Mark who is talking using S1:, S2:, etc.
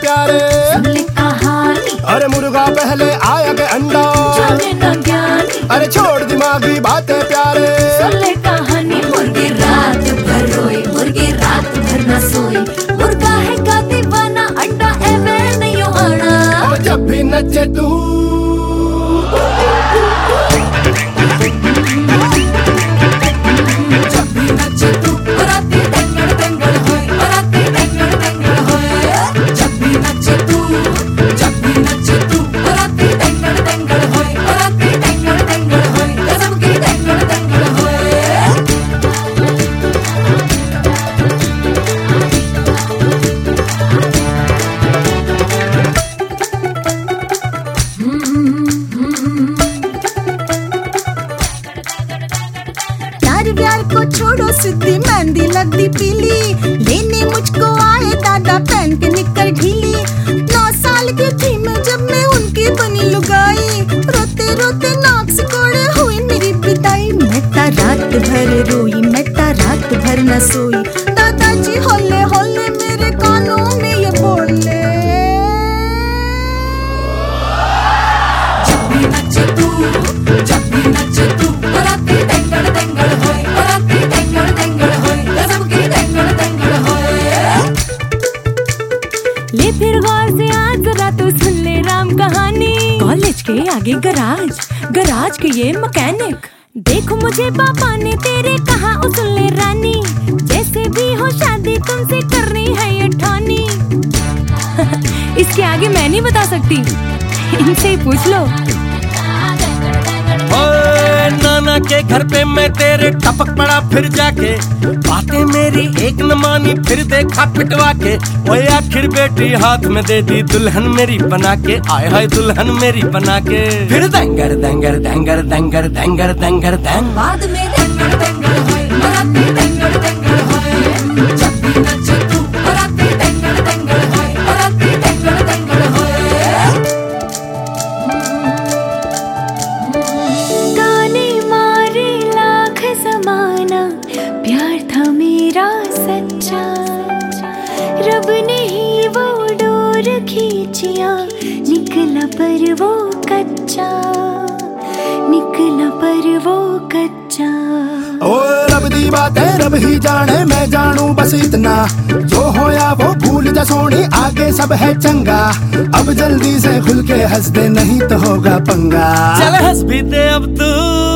S1: प्यारे,
S2: कहानी।
S1: अरे मुर्गा पहले आया के अंडा,
S2: जाने ना ज्ञानी।
S1: अरे छोड़ दिमागी बातें प्यारे,
S2: सुन ले कहानी। मुर्गी रात भर रोई, मुर्गी रात भर न सोई, मुर्गा है का दीवाना, अंडा एवे नहीं आना।
S1: जब भी नचे तू
S3: प्यार को छोड़ो सिद्धि मेहंदी लगती पीली, लेने मुझको आए दादा पहन के निकर ढीली। 9 साल की थी मैं जब मैं उनकी बनी लुगाई, रोते रोते नाक से कोड़े हुई मेरी बिदाई। मैं ता रात भर रोई, मैं ता रात भर न सोई, दादाजी होले होले मेरे कानों में ये बोले।
S2: जब भी नचे तू, जब भी नचे तू, बराती टेंगड़ टेंगड़ होए, बराती टेंगड़ टेंगड़ होए, गजब की टेंगड़ टेंगड़ होए।
S4: ले फिर गौर से आज जरा तू सुन ले राम कहानी। कॉलेज के आगे गराज, गराज के ये मैकेनिक, देखो मुझे पापा ने तेरे कहा सुन ले रानी, जैसे भी हो शादी तुमसे करनी है ये ठानी। इसके आगे मैं नहीं बता सकती, इनसे ही पूछ लो।
S5: नाना के घर पे मैं तेरे टपक पड़ा फिर जाके, बातें मेरी एक न मानी फिर देखा पिटवा के। ओए आखिर बेटी हाथ में दे दी दुल्हन मेरी बना के, आय हाय दुल्हन मेरी बना के। फिर देंगर देंगर देंगर देंगर देंगर देंगर देंग,
S2: बाद में टेंगड़ टेंगड़ होए, बराती टेंगड़ टेंगड़ होए। जब भी नचे तू, बराती टेंगड़ टेंगड़ होए, बराती टेंगड़ टेंगड़ होए।
S4: ज़माना प्यार था मेरा सच्चा, रब ने ही वो डोर खींचिया, निकला पर वो कच्चा, निकला पर वो कच्चा।
S1: ओ रब दी बातें रब ही जाने, मैं जानू बस इतना, जो होया वो भूल जा सोनी, आगे सब है चंगा। अब जल्दी से खुल के हंस दे नहीं तो होगा पंगा।
S5: चल हंस भी दे अब तू।